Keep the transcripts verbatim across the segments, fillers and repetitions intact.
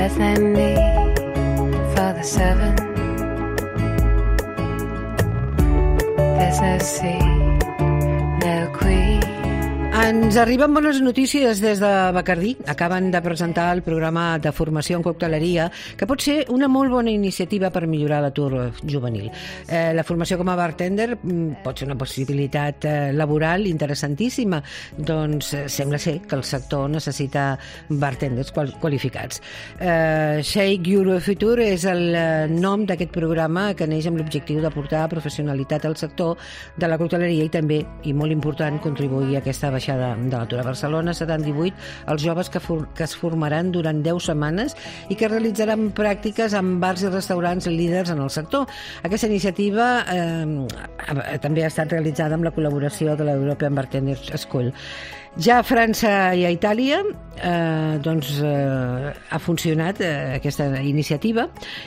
Bethany for the seven. There's no sea, no queen. Ens arriben bones notícies des de Bacardí. Acaben de presentar el programa de formació en cocteleria, que pot ser una molt bona iniciativa per millorar l'atur juvenil. Eh, la formació com a bartender pot ser una possibilitat eh, laboral interessantíssima. Doncs eh, sembla ser que el sector necessita bartenders qual qualificats. Eh, Shake Your Future és el eh, nom d'aquest programa que neix amb l'objectiu d'aportar professionalitat al sector de la cocteleria i també, i molt important, contribuir a aquesta baixada de, de l'atur. A Barcelona seran divuit els joves que, for, que es formaran durant deu setmanes i que realitzaran pràctiques en bars i restaurants líders en el sector. Aquesta iniciativa eh, també ha estat realitzada amb la col·laboració de l'European Bartenders School. Ja a França i a Itàlia eh, doncs, eh, ha funcionat eh, aquesta iniciativa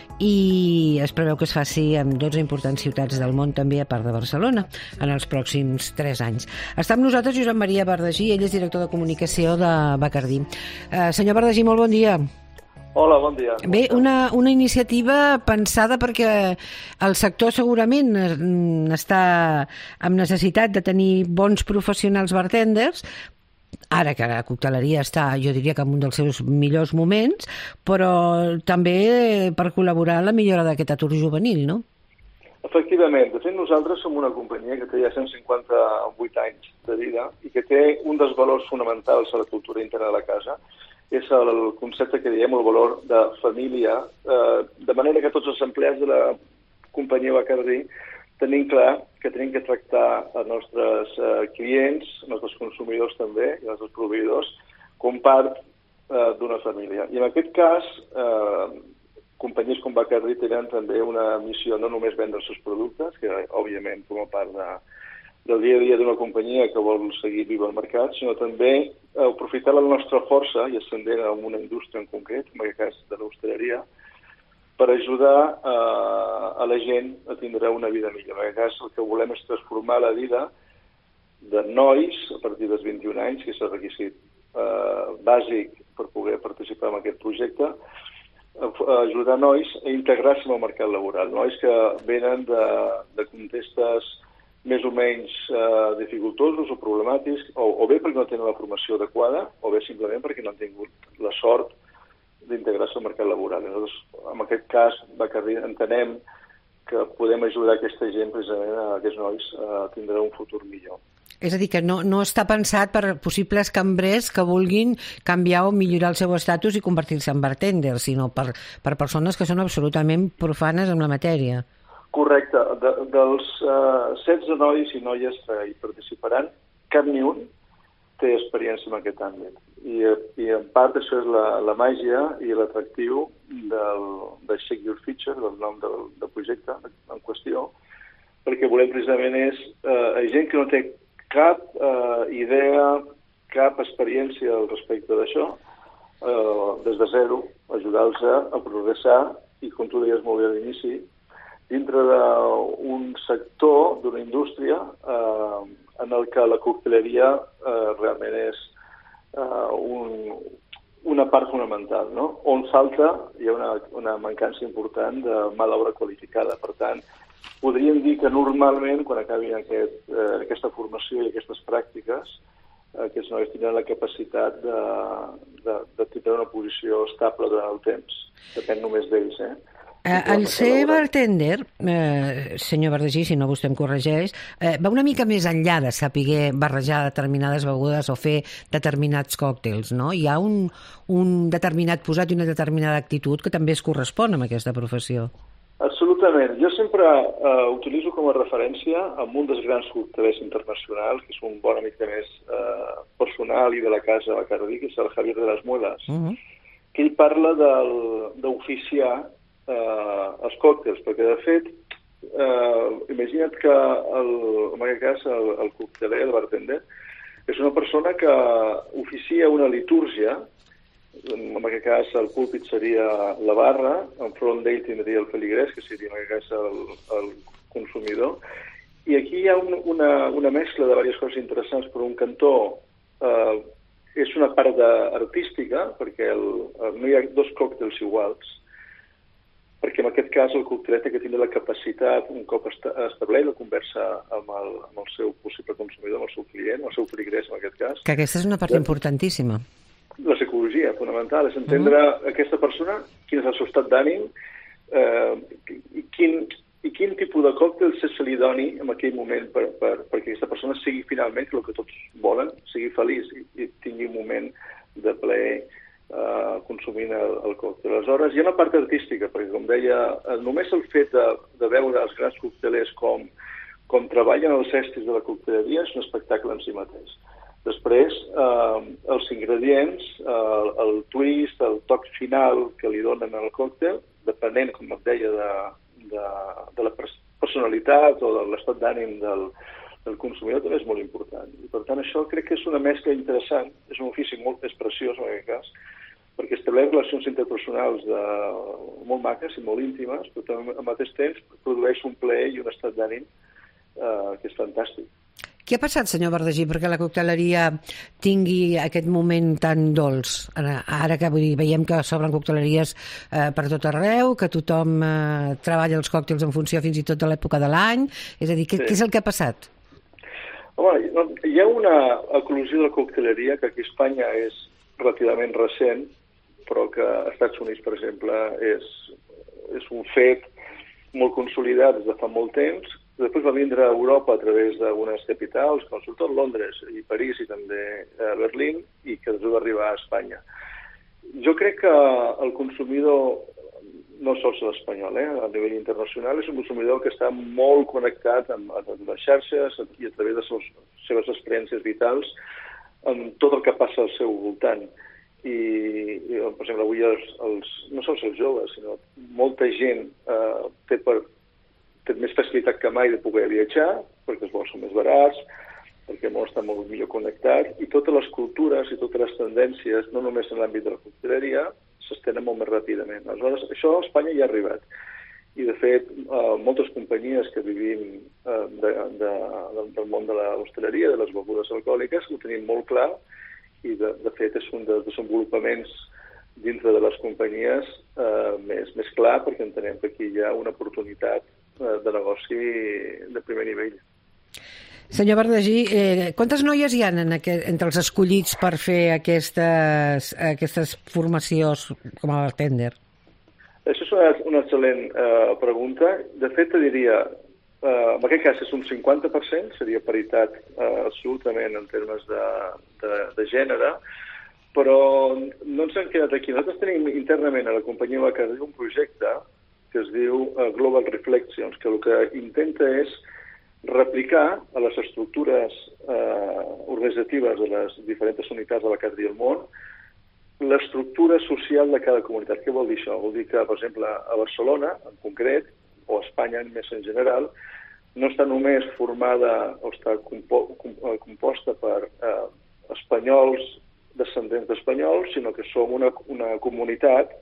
i es preveu que es faci en dotze importants ciutats del món, també a part de Barcelona, en els pròxims tres anys. Està amb nosaltres Josep Maria Bardagí, ell és director de comunicació de Bacardí. Eh, senyor Bardagí, molt bon dia. Hola, bon dia. Bé, una, una iniciativa pensada perquè el sector segurament està amb necessitat de tenir bons professionals bartenders, ara que la cocteleria està, jo diria que en un dels seus millors moments, però també per col·laborar en la millora d'aquest atur juvenil, no? Efectivament. De fet, nosaltres som una companyia que té ja cent cinquanta-vuit anys de vida i que té un dels valors fonamentals a la cultura interna de la casa. És el concepte que diem el valor de família, eh, de manera que tots els empleats de la companyia Bacardí tenim clar que tenim que tractar els nostres eh, clients, els nostres consumidors també, i els nostres proveïdors, com part eh, d'una família. I en aquest cas, eh, companyies com Bacardí tenen també una missió, no només vendre els seus productes, que òbviament forma part de, del dia a dia d'una companyia que vol seguir viva al mercat, sinó també eh, aprofitar la nostra força i ascendent en una indústria en concret, en aquest cas de l'hostaleria, per ajudar eh, a la gent a tindre una vida millor. En aquest cas, el que volem és transformar la vida de nois a partir dels vint-i-un anys, que és el requisit eh, bàsic per poder participar en aquest projecte, a ajudar nois a integrar-se en el mercat laboral. Nois que venen de, de contextes més o menys eh, dificultosos o problemàtics, o, o bé perquè no tenen la formació adequada, o bé simplement perquè no han tingut la sort d'integrar-se al mercat laboral. Nosaltres, en aquest cas, Bacardí, entenem que podem ajudar aquesta gent, precisament, a aquests nois, a tindre un futur millor. És a dir, que no, no està pensat per possibles cambrers que vulguin canviar o millorar el seu estatus i convertir-se en bartenders, sinó per, per persones que són absolutament profanes en la matèria. Correcte. De, dels uh, setze nois i noies que hi participaran, cap ni un té experiència en aquest àmbit. I, i en part això és la, la màgia i l'atractiu del, del Shake Your Future, del nom del, del projecte en qüestió, perquè volem precisament és eh, gent que no té cap eh, idea, cap experiència al respecte d'això, eh, des de zero, ajudar-los a progressar i, com tu deies molt bé a l'inici, dintre d'un sector, d'una indústria, eh, en el que la cocteleria eh, realment és uh, un, una part fonamental, no? On falta, hi ha una, una mancança important de mà d'obra qualificada. Per tant, podríem dir que normalment, quan acabin aquest, eh, aquesta formació i aquestes pràctiques, aquests nois tindran la capacitat de, de, de tenir una posició estable durant el temps. Depèn només d'ells, eh? Eh, el ser bartender, eh, senyor Bardagí, si no vostè em corregeix, eh, va una mica més enllà de saber barrejar determinades begudes o fer determinats còctels, no? Hi ha un, un determinat posat i una determinada actitud que també es correspon amb aquesta professió. Absolutament. Jo sempre eh, utilitzo com a referència amb un dels grans coctelers internacionals, que és un bon amic més eh, personal i de la casa Bacardí, que és el Javier de las Muelas, uh -huh. que ell parla d'oficiar Uh, els còctels, perquè de fet uh, imagina't que el, en aquest cas el, el cocteler, el bartender, és una persona que oficia una litúrgia. En aquest cas el púlpit seria la barra, enfront d'ell tindria el feligrès, que seria en aquest cas el, el consumidor, i aquí hi ha un, una, una mescla de diverses coses interessants. Per un cantó, eh, és una part artística, perquè el, el, no hi ha dos còctels iguals, perquè en aquest cas el cocteler té que tindre la capacitat, un cop establert la conversa amb el, amb el seu possible consumidor, amb el seu client, el seu feligrès en aquest cas. Que aquesta és una part de... importantíssima. La psicologia fonamental és entendre uh-huh. aquesta persona, quin és el seu estat d'ànim, eh, i, quin, i quin tipus de còctel se li doni en aquell moment per, per, perquè aquesta persona sigui finalment el que tots volen, sigui feliç i, i tingui un moment de plaer Uh, consumint el, el còctel. Aleshores, hi ha una part artística, perquè, com deia, només el fet de, de veure els grans coctelers com, com treballen els estris de la cocteleria és un espectacle en si mateix. Després, uh, els ingredients, uh, el twist, el toc final que li donen al còctel, depenent, com et deia, de, de, de la personalitat o de l'estat d'ànim del el consumidor, també és molt important. I, per tant, això crec que és una mescla interessant, és un ofici molt més preciós, en aquest cas, perquè estableix relacions interpersonals de, molt maques i molt íntimes, però també al mateix temps produeix un plaer i un estat d'ànim eh, que és fantàstic. Què ha passat, senyor Bardagí, perquè la cocteleria tingui aquest moment tan dolç? Ara, ara que vull dir, veiem que s'obren cocteleries eh, per tot arreu, que tothom eh, treballa els còctels en funció fins i tot de l'època de l'any. És a dir, què, sí. què és el que ha passat? Home, hi ha una eclosió de la cocteleria que aquí a Espanya és relativament recent, però que als Estats Units, per exemple, és, és un fet molt consolidat des de fa molt temps. Després va vindre a Europa a través d'algunes capitals, com sobretot Londres i París i també a Berlín, i que després va arribar a Espanya. Jo crec que el consumidor, no sols l'espanyol, eh? A nivell internacional, és un consumidor que està molt connectat amb, amb les xarxes i a través de les seves experiències vitals amb tot el que passa al seu voltant. I, i per exemple, avui els, els, no sols els joves, sinó molta gent eh, té, per, té més facilitat que mai de poder viatjar, perquè els vols són més barats, perquè molt està molt millor connectat, i totes les cultures i totes les tendències, no només en l'àmbit de la cocteleria, s'estenen molt més ràpidament. Aleshores, això a Espanya ja ha arribat. I, de fet, eh, moltes companyies que vivim eh, de, de, del món de l'hostaleria, de les begudes alcohòliques, ho tenim molt clar, i, de, de fet, és un dels desenvolupaments dintre de les companyies eh, més, més clar, perquè entenem que aquí hi ha una oportunitat eh, de negoci de primer nivell. Senyor Bardagí, eh, quantes noies hi ha en aquest, entre els escollits per fer aquestes, aquestes formacions com a bartender? Això és una, una excel·lent eh, pregunta. De fet, te diria, eh, en aquest cas és un cinquanta per cent, seria paritat eh, absolutament en termes de, de, de gènere, però no ens hem quedat aquí. Nosaltres tenim internament a la companyia Bacardí un projecte que es diu uh, Global Reflections, que el que intenta és replicar a les estructures eh, organitzatives de les diferents unitats de Bacardí al món l'estructura social de cada comunitat. Què vol dir això? Vol dir que, per exemple, a Barcelona, en concret, o a Espanya més en general, no està només formada o està compo composta per eh, espanyols, descendents d'espanyols, sinó que som una, una comunitat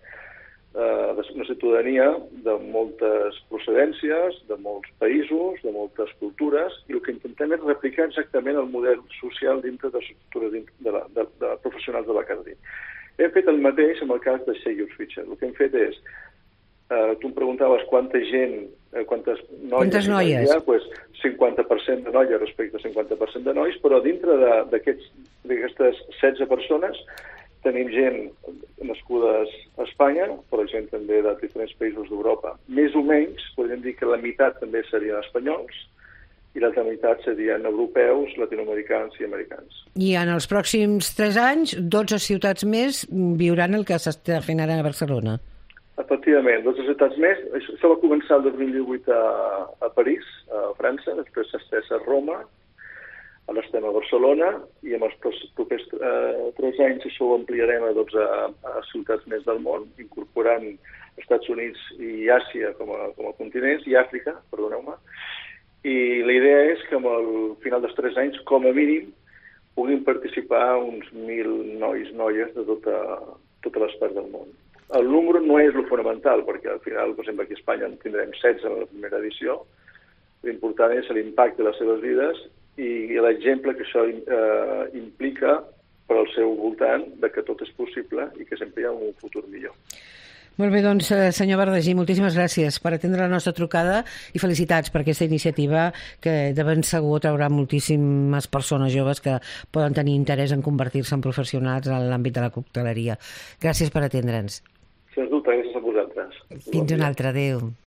Uh, una ciutadania de moltes procedències, de molts països, de moltes cultures, i el que intentem és replicar exactament el model social dintre de les estructures de, la, de, de professionals de Bacardí. Hem fet el mateix amb el cas de Shake Your Future. El que hem fet és, uh, tu em preguntaves quanta gent, uh, quantes noies... Quantes noies? Havia, pues, cinquanta per cent de noies respecte a cinquanta per cent de nois, però dintre d'aquestes setze persones tenim gent nascudes a Espanya, però gent també de diferents països d'Europa. Més o menys, podríem dir que la meitat també serien espanyols i l'altra meitat serien europeus, latinoamericans i americans. I en els pròxims tres anys, dotze ciutats més viuran el que s'està fent ara a Barcelona. Efectivament, dotze ciutats més. Això va començar el dos mil divuit a, a París, a França, després s'ha estès a Roma, ara estem a Barcelona, i en els propers eh, tres anys això ho ampliarem a dotze a, a ciutats més del món, incorporant Estats Units i Àsia com a, com a continents, i Àfrica, perdoneu-me. I la idea és que amb el final dels tres anys, com a mínim, puguin participar uns mil nois, noies de tota, totes les parts del món. El número no és el fonamental, perquè al final, per exemple, aquí a Espanya en tindrem setze en la primera edició. L'important és l'impacte de les seves vides i l'exemple que això eh, implica per al seu voltant de que tot és possible i que sempre hi ha un futur millor. Molt bé, doncs, senyor Bardagí, moltíssimes gràcies per atendre la nostra trucada i felicitats per aquesta iniciativa que de ben segur traurà moltíssimes persones joves que poden tenir interès en convertir-se en professionals en l'àmbit de la cocteleria. Gràcies per atendre'ns. Sens dubte, gràcies a vosaltres. Fins una altra, adéu.